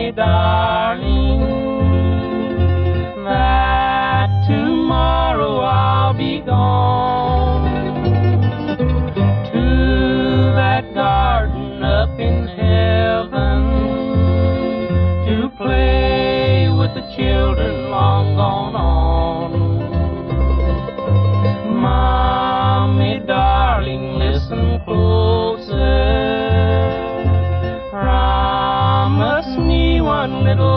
Mommy, darling, that tomorrow I'll be gone to that garden up in heaven to play with the children long gone on. Mommy, darling, listen closer. Promise me one little